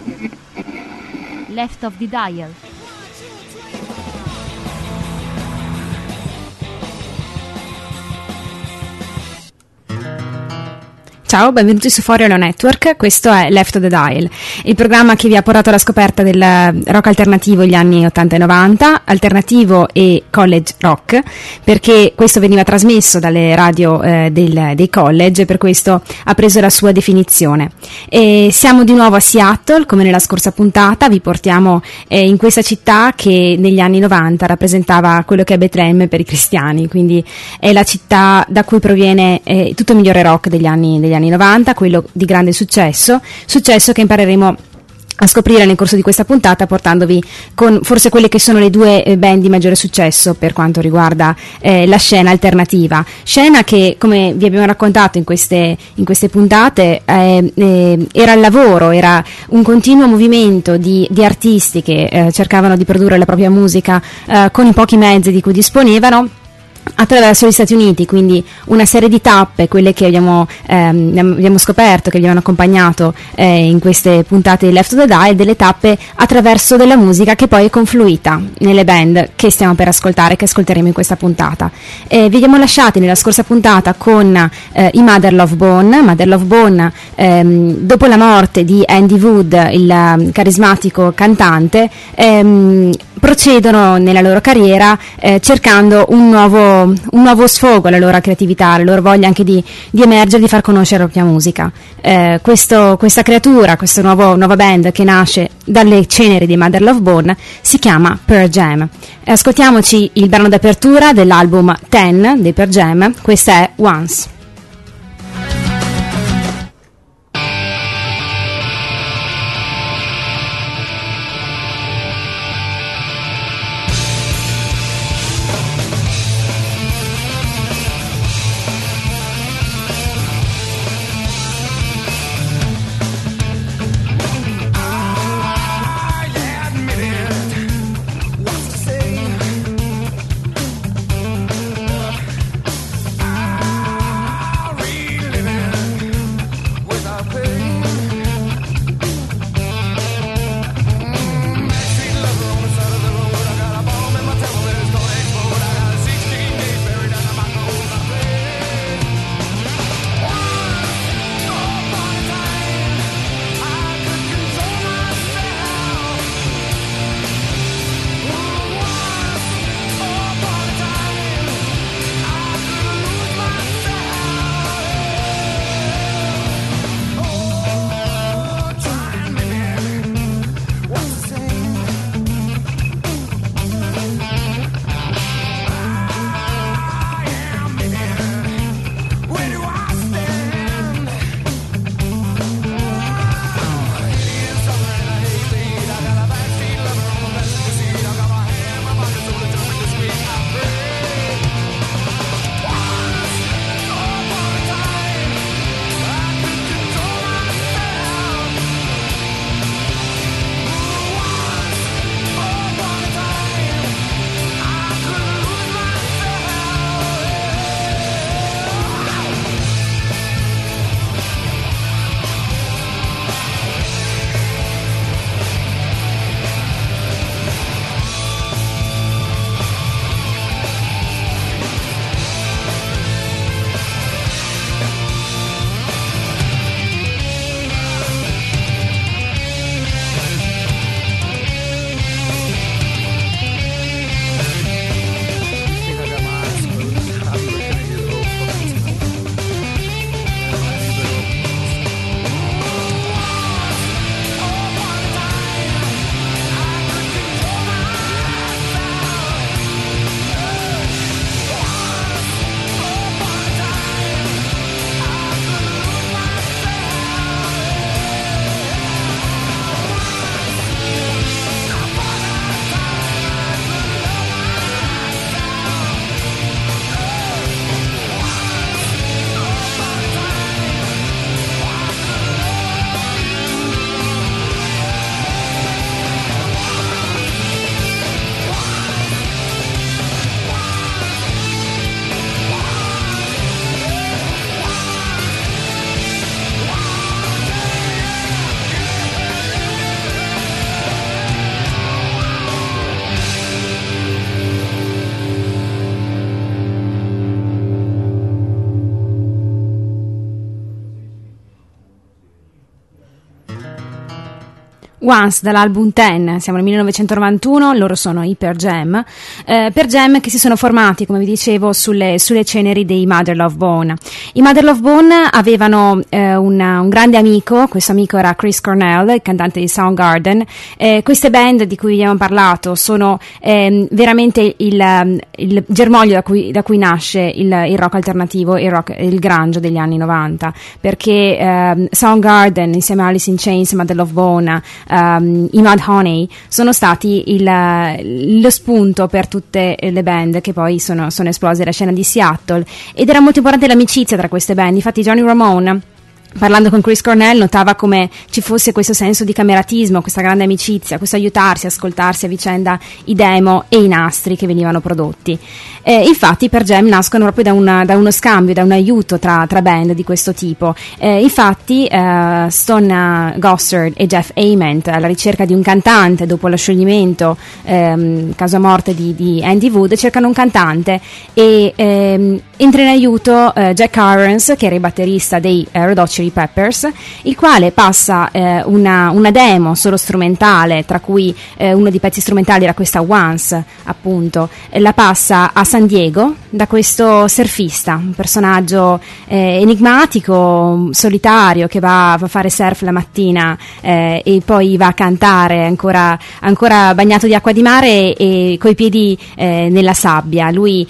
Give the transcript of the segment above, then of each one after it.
Left of the Dial. Ciao, benvenuti su For Radio Network, questo è Left of the Dial, il programma che vi ha portato alla scoperta del rock alternativo negli anni 80 e 90, alternativo e college rock, perché questo veniva trasmesso dalle radio dei college, per questo ha preso la sua definizione. E siamo di nuovo a Seattle, come nella scorsa puntata, vi portiamo in questa città che negli anni 90 rappresentava quello che è Betlemme per i cristiani, quindi è la città da cui proviene tutto il migliore rock degli anni 90, quello di grande successo che impareremo a scoprire nel corso di questa puntata, portandovi con forse quelle che sono le due band di maggiore successo per quanto riguarda la scena alternativa, scena che, come vi abbiamo raccontato in queste puntate, era il lavoro, era un continuo movimento di artisti che cercavano di produrre la propria musica con i pochi mezzi di cui disponevano attraverso gli Stati Uniti, quindi una serie di tappe, quelle che abbiamo scoperto, che vi hanno accompagnato in queste puntate di Left of the Dial, delle tappe attraverso della musica che poi è confluita nelle band che stiamo per ascoltare, che ascolteremo in questa puntata. Vi abbiamo lasciati nella scorsa puntata con i Mother Love Bone, dopo la morte di Andy Wood, il carismatico cantante, procedono nella loro carriera cercando un nuovo sfogo alla loro creatività, alla loro voglia anche di emergere, di far conoscere la propria musica. Questa creatura, questa nuova band che nasce dalle ceneri di Mother Love Bone si chiama Pearl Jam. Ascoltiamoci il brano d'apertura dell'album 10 dei Pearl Jam, questa è Once. Once dall'album Ten, siamo nel 1991, loro sono i Pearl Jam, Pearl Jam che si sono formati, come vi dicevo, sulle ceneri dei Mother Love Bone. I Mother Love Bone avevano un grande amico, questo amico era Chris Cornell, il cantante di Soundgarden. Queste band di cui abbiamo parlato sono veramente il germoglio da cui nasce il rock alternativo, il grunge degli anni 90, perché Soundgarden insieme a Alice in Chains, Mother Love Bone, i Mudhoney sono stati lo spunto per tutte le band che poi sono esplose nella scena di Seattle, ed era molto importante l'amicizia tra queste band. Infatti Johnny Ramone, parlando con Chris Cornell, notava come ci fosse questo senso di cameratismo, questa grande amicizia, questo aiutarsi, ascoltarsi a vicenda i demo e i nastri che venivano prodotti. Infatti per Jam nascono proprio da uno scambio, da un aiuto tra band di questo tipo. Infatti Stone Gossard e Jeff Ament, alla ricerca di un cantante dopo lo scioglimento causa morte di Andy Wood, cercano un cantante e entra in aiuto Jack Irons, che era il batterista dei Red Hot Chili Peppers, il quale passa una demo solo strumentale, tra cui uno dei pezzi strumentali era questa Once, appunto, la passa a San Diego da questo surfista, un personaggio enigmatico, solitario, che va a fare surf la mattina e poi va a cantare ancora bagnato di acqua di mare e coi piedi nella sabbia. Lui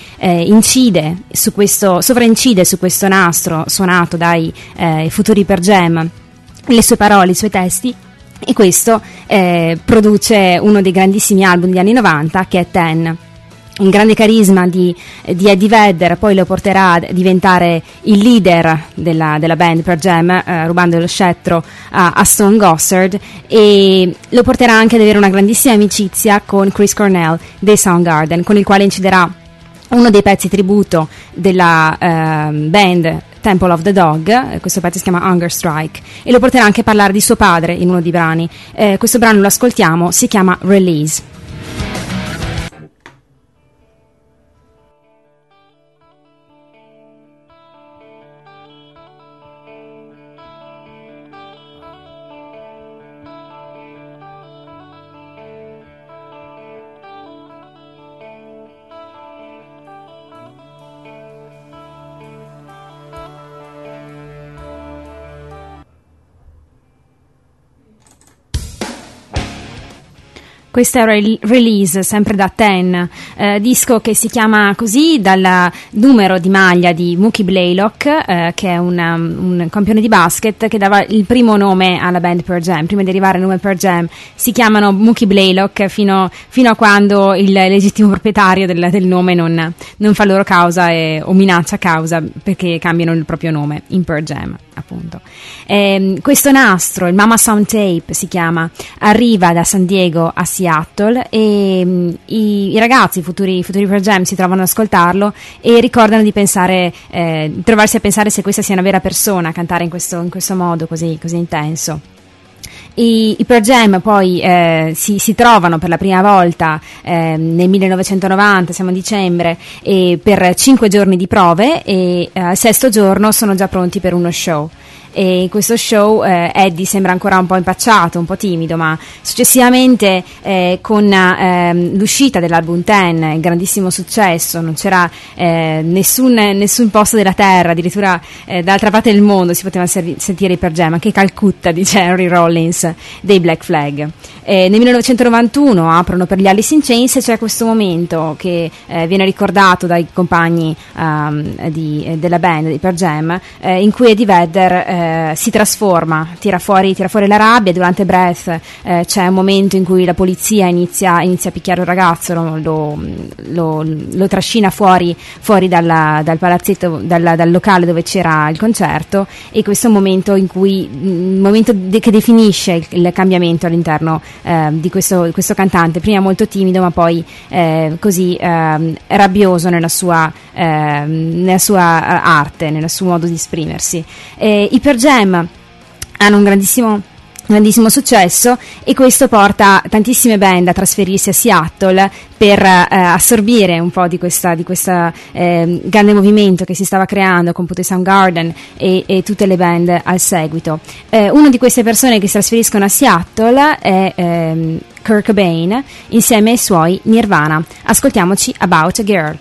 sovraincide su questo nastro suonato dai futuri Pearl Jam le sue parole, i suoi testi, e questo produce uno dei grandissimi album degli anni 90, che è Ten. Un grande carisma di Eddie Vedder poi lo porterà a diventare il leader della band Pearl Jam, rubando lo scettro a Stone Gossard, e lo porterà anche ad avere una grandissima amicizia con Chris Cornell dei Soundgarden, con il quale inciderà uno dei pezzi tributo della band Temple of the Dog. Questo pezzo si chiama Hunger Strike, e lo porterà anche a parlare di suo padre in uno dei brani. Questo brano lo ascoltiamo, si chiama Release. Questa è Release, sempre da Ten, disco che si chiama così dal numero di maglia di Mookie Blaylock, che è un campione di basket che dava il primo nome alla band Pearl Jam. Prima di arrivare al nome Pearl Jam si chiamano Mookie Blaylock fino a quando il legittimo proprietario del nome non fa loro causa o minaccia causa perché cambiano il proprio nome in Pearl Jam, appunto. Questo nastro, il Mama Sound Tape si chiama, arriva da San Diego a Seattle, e i ragazzi, i futuri Pearl Jam, si trovano ad ascoltarlo e ricordano di trovarsi a pensare se questa sia una vera persona a cantare in questo modo così intenso. I Pearl Jam poi si trovano per la prima volta nel 1990, siamo a dicembre, e per 5 giorni di prove, e al 6º giorno sono già pronti per uno show. E in questo show Eddie sembra ancora un po' impacciato, un po' timido, ma successivamente con l'uscita dell'album Ten, il grandissimo successo, non c'era nessun posto della terra, addirittura dall'altra parte del mondo si poteva sentire i Pearl Jam, anche Calcutta, dice Henry Rollins dei Black Flag. Nel 1991 aprono per gli Alice in Chains, e c'è questo momento che viene ricordato dai compagni della band di Pearl Jam, in cui Eddie Vedder si trasforma, tira fuori la rabbia. Durante Breath c'è un momento in cui la polizia inizia a picchiare un ragazzo, lo trascina fuori dal palazzetto, dal locale dove c'era il concerto, e questo è un momento che definisce il cambiamento all'interno di questo cantante, prima molto timido ma poi così rabbioso nella sua arte, nel suo modo di esprimersi. I Pearl Jam hanno un grandissimo grandissimo successo, e questo porta tantissime band a trasferirsi a Seattle per assorbire un po' di questa grande movimento che si stava creando con Put Soundgarden e tutte le band al seguito. Una di queste persone che si trasferiscono a Seattle è Kurt Cobain insieme ai suoi Nirvana. Ascoltiamoci About a Girl.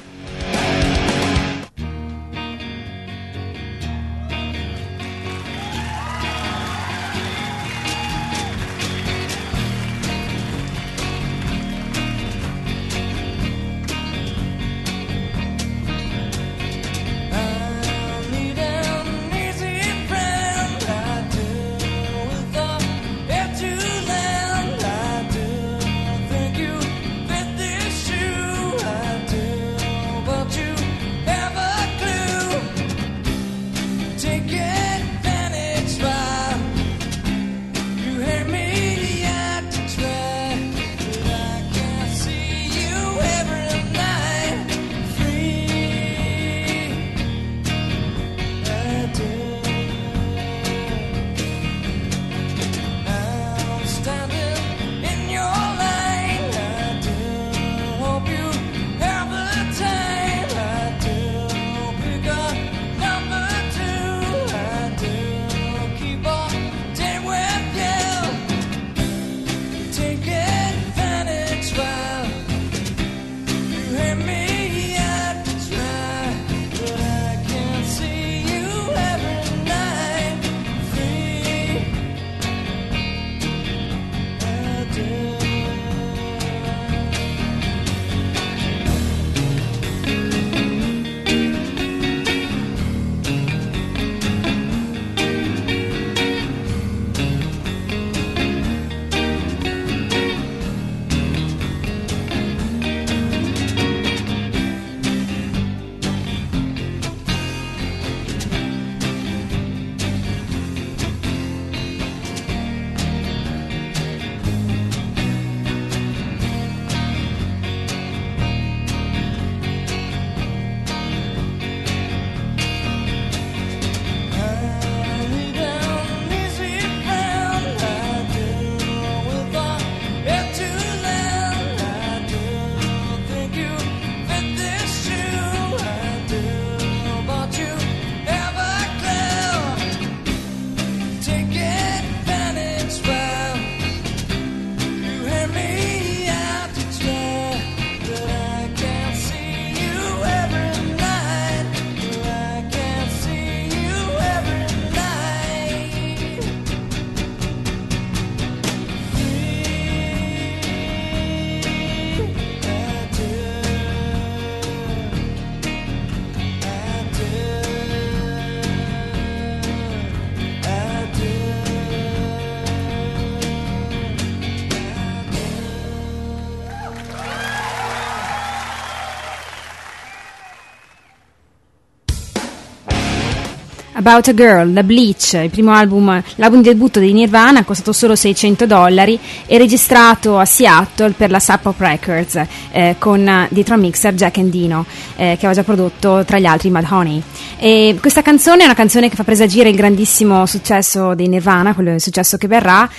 About a Girl, da Bleach, il primo l'album di debutto di Nirvana, costato solo $600 e registrato a Seattle per la Sub Pop Records, con dietro al mixer Jack Endino, che aveva già prodotto tra gli altri Mudhoney. E questa canzone è una canzone che fa presagire il grandissimo successo dei Nirvana, quello il successo che verrà,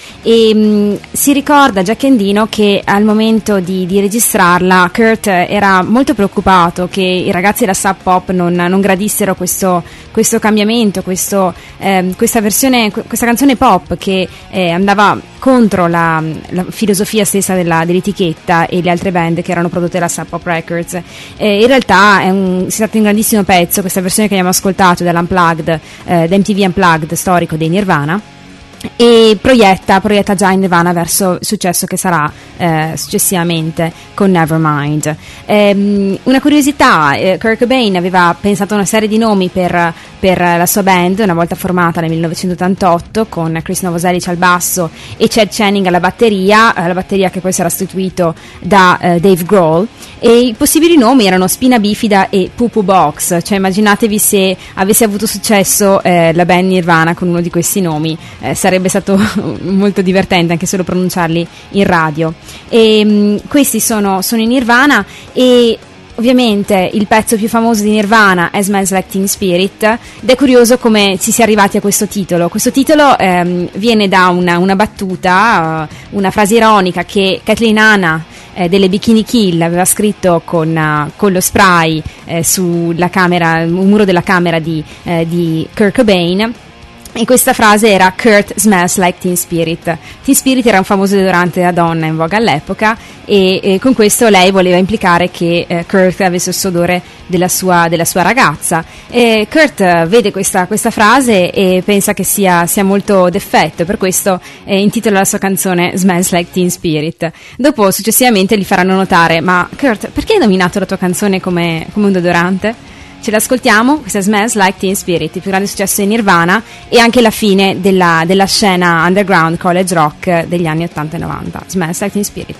e si ricorda Jack Endino che al momento di registrarla Kurt era molto preoccupato che i ragazzi della Sub Pop non gradissero questo cambiamento, questa versione, questa canzone pop che andava contro la filosofia stessa dell'etichetta e le altre band che erano prodotte dalla Sub Pop Records. In realtà si tratta di un grandissimo pezzo, questa versione che abbiamo ascoltato dell'Unplugged, dell'MTV Unplugged storico dei Nirvana, e proietta già in Nirvana verso il successo che sarà successivamente con Nevermind. Una curiosità, Kurt Cobain aveva pensato a una serie di nomi per la sua band, una volta formata nel 1988 con Chris Novoselic al basso e Chad Channing alla batteria che poi sarà sostituito da Dave Grohl, e i possibili nomi erano Spina Bifida e Poo Poo Box, cioè immaginatevi se avesse avuto successo la band Nirvana con uno di questi nomi, sarebbe stato molto divertente anche solo pronunciarli in radio. E questi sono i Nirvana, e ovviamente il pezzo più famoso di Nirvana è Smells Like Teen Spirit, ed è curioso come si sia arrivati a questo titolo. Questo titolo viene da una battuta, una frase ironica che Kathleen Hanna delle Bikini Kill aveva scritto con lo spray sulla camera, un muro della camera di Kurt Cobain. E questa frase era Kurt smells like Teen Spirit. Teen Spirit era un famoso deodorante da donna in voga all'epoca, e con questo lei voleva implicare che Kurt avesse il suo odore della sua ragazza. E Kurt vede questa frase e pensa che sia molto d'effetto, per questo intitola la sua canzone Smells Like Teen Spirit. Dopo, successivamente, gli faranno notare: ma Kurt, perché hai nominato la tua canzone come un deodorante? Ce l'ascoltiamo, questa è Smells Like Teen Spirit, il più grande successo di Nirvana e anche la fine della scena underground college rock degli anni 80 e 90. Smells Like Teen Spirit.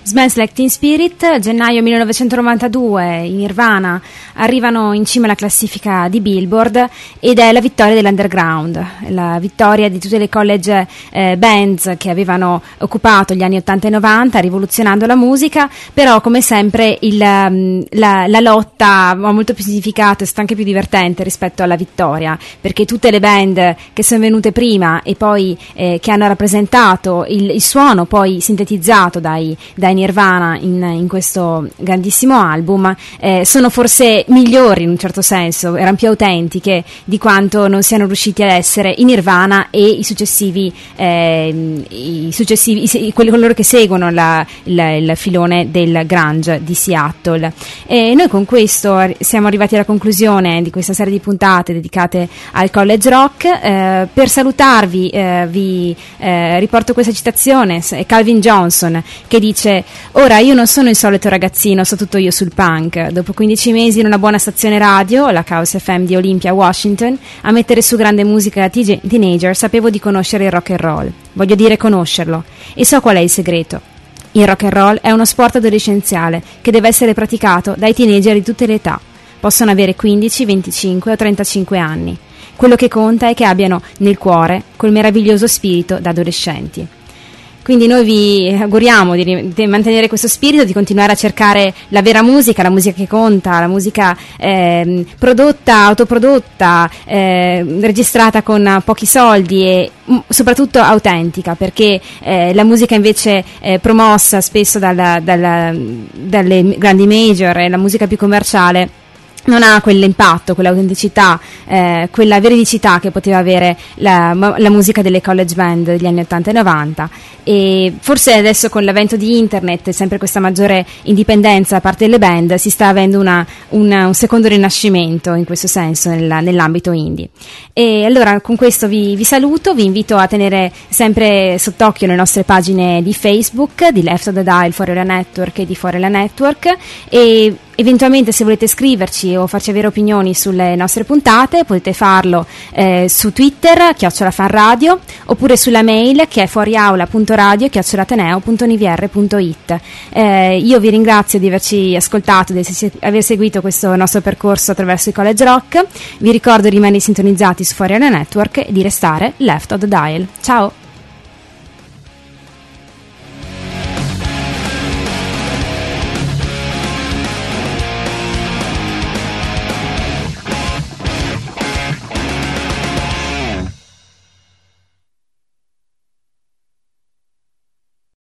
Smells Like Teen Spirit, gennaio 1992, i Nirvana arrivano in cima alla classifica di Billboard ed è la vittoria dell'underground, la vittoria di tutte le college bands che avevano occupato gli anni 80 e 90 rivoluzionando la musica, però come sempre la lotta ha molto più significato, è stata anche più divertente rispetto alla vittoria, perché tutte le band che sono venute prima e poi che hanno rappresentato il suono poi sintetizzato dai Nirvana in questo grandissimo album sono forse migliori in un certo senso, erano più autentiche di quanto non siano riusciti ad essere i Nirvana e coloro che seguono il filone del grunge di Seattle. E noi con questo siamo arrivati alla conclusione di questa serie di puntate dedicate al college rock. Per salutarvi vi riporto questa citazione, è Calvin Johnson che dice: ora io non sono il solito ragazzino, so tutto io sul punk. Dopo 15 mesi in una buona stazione radio, la Chaos FM di Olympia, Washington, a mettere su grande musica da teenager, sapevo di conoscere il rock and roll. Voglio dire conoscerlo. E so qual è il segreto. Il rock and roll è uno sport adolescenziale che deve essere praticato dai teenager di tutte le età. Possono avere 15, 25 o 35 anni. Quello che conta è che abbiano nel cuore quel meraviglioso spirito da adolescenti. Quindi noi vi auguriamo di mantenere questo spirito, di continuare a cercare la vera musica, la musica che conta, la musica prodotta, autoprodotta, registrata con pochi soldi e soprattutto autentica, perché la musica invece promossa spesso dalle grandi major e la musica più commerciale non ha quell'impatto, quell'autenticità, quella veridicità che poteva avere la musica delle college band degli anni 80 e 90, e forse adesso con l'avvento di internet e sempre questa maggiore indipendenza da parte delle band si sta avendo un secondo rinascimento in questo senso nell'ambito indie. E allora con questo vi saluto, vi invito a tenere sempre sott'occhio le nostre pagine di Facebook di Left of the Dial Fuori Ora Network e di Fuori Ora Network, e eventualmente se volete scriverci o farci avere opinioni sulle nostre puntate potete farlo su Twitter @fanradio, oppure sulla mail che è fuoriaula.radio@ateneo.univr.it. Io vi ringrazio di averci ascoltato, di aver seguito questo nostro percorso attraverso i college rock. Vi ricordo di rimanere sintonizzati su Fuori Ora Network e di restare Left of the Dial. Ciao!